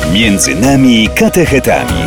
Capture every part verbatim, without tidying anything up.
Między nami katechetami.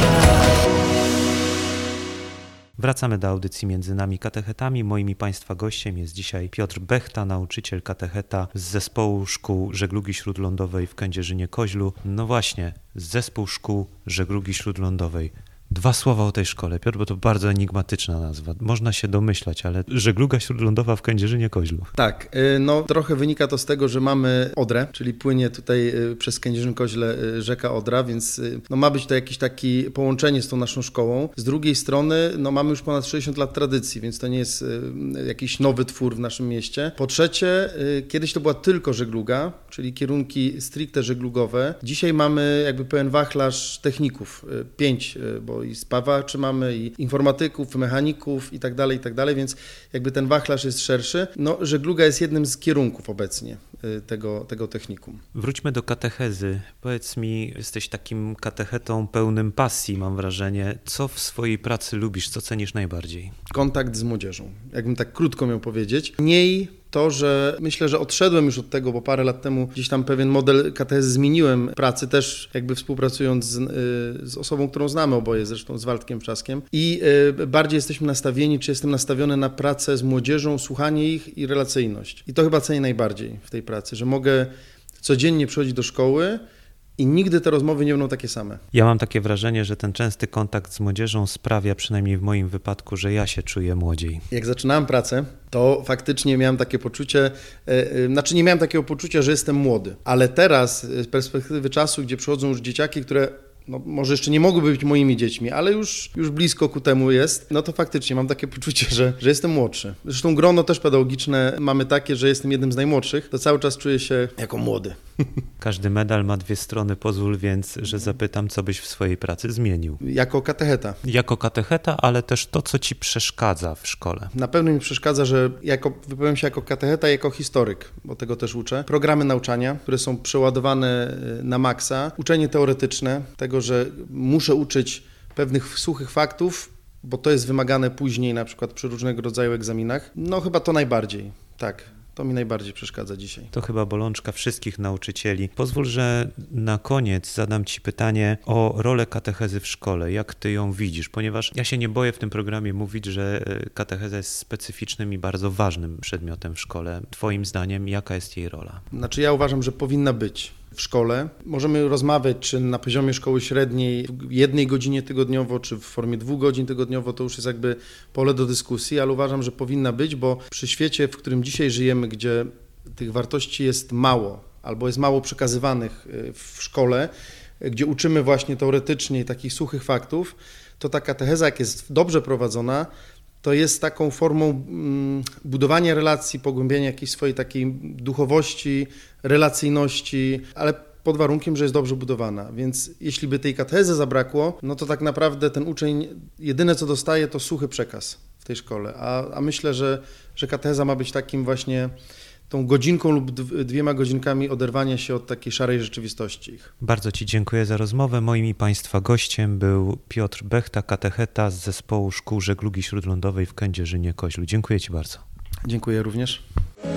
Wracamy do audycji Między nami katechetami. Moim i Państwa gościem jest dzisiaj Piotr Bechta, nauczyciel katecheta z Zespołu Szkół Żeglugi Śródlądowej w Kędzierzynie-Koźlu. No właśnie, Zespół Szkół Żeglugi Śródlądowej. Dwa słowa o tej szkole, Piotr, bo to bardzo enigmatyczna nazwa. Można się domyślać, ale żegluga śródlądowa w Kędzierzynie-Koźlu. Tak, no trochę wynika to z tego, że mamy Odrę, czyli płynie tutaj przez Kędzierzyn-Koźle rzeka Odra, więc no, ma być to jakieś takie połączenie z tą naszą szkołą. Z drugiej strony no, mamy już ponad sześćdziesiąt lat tradycji, więc to nie jest jakiś nowy twór w naszym mieście. Po trzecie, kiedyś to była tylko żegluga, czyli kierunki stricte żeglugowe. Dzisiaj mamy jakby pełen wachlarz techników, pięć, bo i spawaczy mamy, i informatyków, mechaników i tak dalej, i tak dalej, więc jakby ten wachlarz jest szerszy. No, żegluga jest jednym z kierunków obecnie tego, tego technikum. Wróćmy do katechezy. Powiedz mi, jesteś takim katechetą pełnym pasji, mam wrażenie. Co w swojej pracy lubisz, co cenisz najbardziej? Kontakt z młodzieżą, jakbym tak krótko miał powiedzieć. Mniej to, że myślę, że odszedłem już od tego, bo parę lat temu gdzieś tam pewien model katechezy zmieniłem pracy, też jakby współpracując z, z osobą, którą znamy oboje, zresztą z Waldkiem Wrzaskiem. I bardziej jesteśmy nastawieni, czy jestem nastawiony na pracę z młodzieżą, słuchanie ich i relacyjność. I to chyba cenię najbardziej w tej pracy, że mogę codziennie przychodzić do szkoły i nigdy te rozmowy nie będą takie same. Ja mam takie wrażenie, że ten częsty kontakt z młodzieżą sprawia, przynajmniej w moim wypadku, że ja się czuję młodziej. Jak zaczynałem pracę, to faktycznie miałem takie poczucie, yy, znaczy nie miałem takiego poczucia, że jestem młody, ale teraz z perspektywy czasu, gdzie przychodzą już dzieciaki, które no, może jeszcze nie mogłyby być moimi dziećmi, ale już, już blisko ku temu jest, no to faktycznie mam takie poczucie, że, że jestem młodszy. Zresztą grono też pedagogiczne mamy takie, że jestem jednym z najmłodszych, to cały czas czuję się jako młody. Każdy medal ma dwie strony, pozwól więc, że zapytam, co byś w swojej pracy zmienił. Jako katecheta. Jako katecheta, ale też to, co ci przeszkadza w szkole. Na pewno mi przeszkadza, że jako, wypowiem się jako katecheta i jako historyk, bo tego też uczę. Programy nauczania, które są przeładowane na maksa. Uczenie teoretyczne, tego, że muszę uczyć pewnych suchych faktów, bo to jest wymagane później, na przykład przy różnego rodzaju egzaminach. No chyba to najbardziej, tak. To mi najbardziej przeszkadza dzisiaj. To chyba bolączka wszystkich nauczycieli. Pozwól, że na koniec zadam ci pytanie o rolę katechezy w szkole. Jak ty ją widzisz? Ponieważ ja się nie boję w tym programie mówić, że katecheza jest specyficznym i bardzo ważnym przedmiotem w szkole. Twoim zdaniem, jaka jest jej rola? Znaczy ja uważam, że powinna być w szkole. Możemy rozmawiać, czy na poziomie szkoły średniej w jednej godzinie tygodniowo, czy w formie dwóch godzin tygodniowo, to już jest jakby pole do dyskusji, ale uważam, że powinna być, bo przy świecie, w którym dzisiaj żyjemy, gdzie tych wartości jest mało, albo jest mało przekazywanych w szkole, gdzie uczymy właśnie teoretycznie takich suchych faktów, to ta katecheza, jak jest dobrze prowadzona, to jest taką formą mm, budowania relacji, pogłębiania jakiejś swojej takiej duchowości, relacyjności, ale pod warunkiem, że jest dobrze budowana. Więc jeśli by tej katechezy zabrakło, no to tak naprawdę ten uczeń jedyne co dostaje to suchy przekaz w tej szkole. A, a myślę, że, że katecheza ma być takim właśnie tą godzinką lub dwiema godzinkami oderwania się od takiej szarej rzeczywistości ich. Bardzo ci dziękuję za rozmowę. Moim i Państwa gościem był Piotr Bechta, katecheta z Zespołu Szkół Żeglugi Śródlądowej w Kędzierzynie-Koźlu. Dziękuję ci bardzo. Dziękuję również.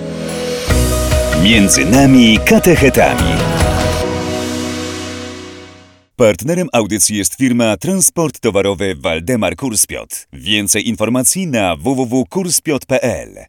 Między nami katechetami. Partnerem audycji jest firma Transport Towarowy Waldemar Kurspiot. Więcej informacji na w w w kropka kurspiot kropka p l.